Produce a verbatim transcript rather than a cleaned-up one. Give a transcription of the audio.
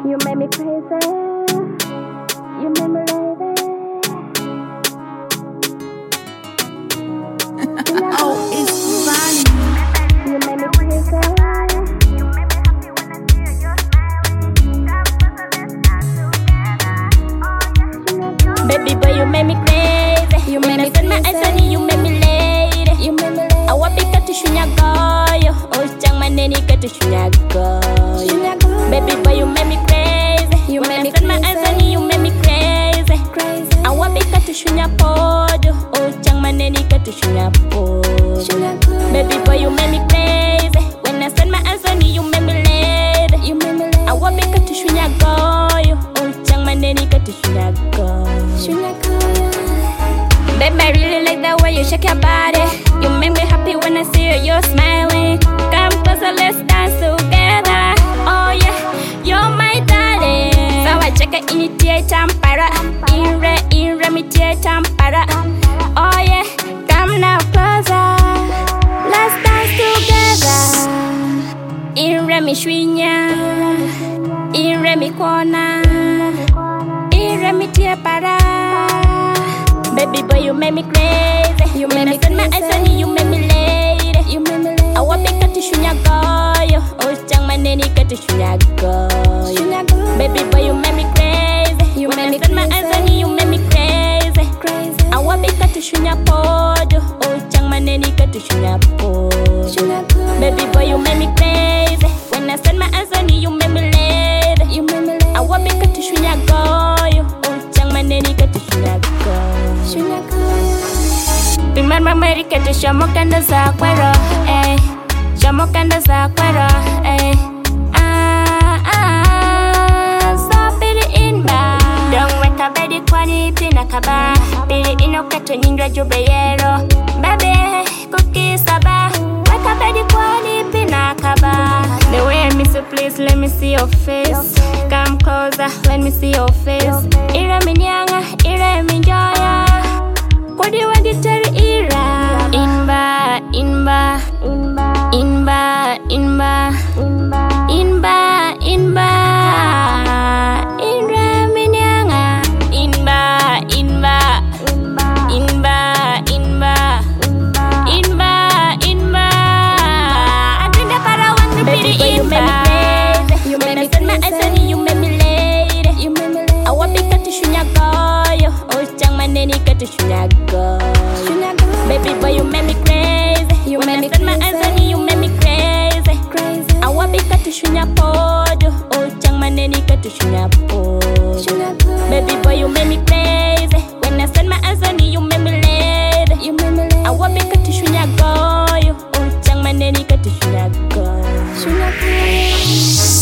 You made me crazy. You made me lazy. Oh, it's funny. You made me crazy. You made me happy when I see you smiling. Got us together. Oh yeah. Baby boy, you made me crazy. You made me set my eyes on you. You made me lady. You made me lazy. I want to to shunya goyo. Oh, chang maneni to shunya goyo. Baby boy, you made me crazy. You when made I me set my eyes on you, you made me crazy. Crazy. I want to shunya podo. Oh, chang maneni to shunya podo. Baby boy, you made me crazy. When I set my eyes on you, you made me lady. You made me lazy. I want to shunya goyo. Oh, chang maneni to shunya goyo. Baby, I really like the way you shake your body. You make me happy when I see you, you're smiling. Come closer, let's dance together. Oh yeah, you're my darling. So I check it in your tear tampara. In re, in re, me tear tampara. Oh yeah, come now closer. Let's dance together. In re, me shwinya. In re, me kona. In re, me tear para. Baby boy, you made me crazy. You when made I me set my eyes on you, you made me lady. You made me lazy. I want to to shunya goyo. Oh, chang maneni to shunya goyo. Baby boy, you made me crazy. You when made I me set my eyes on you, you made me crazy. Crazy. I want to shunya podo. Oh, chang maneni to shunya podo. Baby boy, you made me crazy. When I set my eyes on you, you made me lady. You made me lazy. I want to shunya goyo. Oh, chang maneni to shunya goyo. Remember America to shamo kanda za kwero, eh. Shamo kanda za kwero, eh. Ah ah, so pili inba. Don't wake up ready kwani pina kaba. Pili ino kato nyindra jube yero. Baby, cookie saba. Wake up ready kwani pina kaba. The way I miss you, please let me see your face. Come closer, let me see your face. Ira minyanga, ira minjoya. What do you want to tell Ira? Inba, inba, inba, inba, inba, inba, Ira minyanga. Inba, inba, inba, inba, inba, inba. I think that para want to be the inba. You made me crazy. You made me set my eyes on you. You made me lady. You made me lazy. I want to to shunya goyo. Oh, chang maneni to shunya goyo. Baby boy, you made me crazy. You when made I me set my eyes on you, you made me crazy. Crazy. I want to shunya podo. Oh, chang maneni to shunya podo. Baby boy, you made me crazy. When I set my eyes on you, you made me lady. You made me lazy. I want to shunya goyo. Oh, chang maneni to shunya goyo.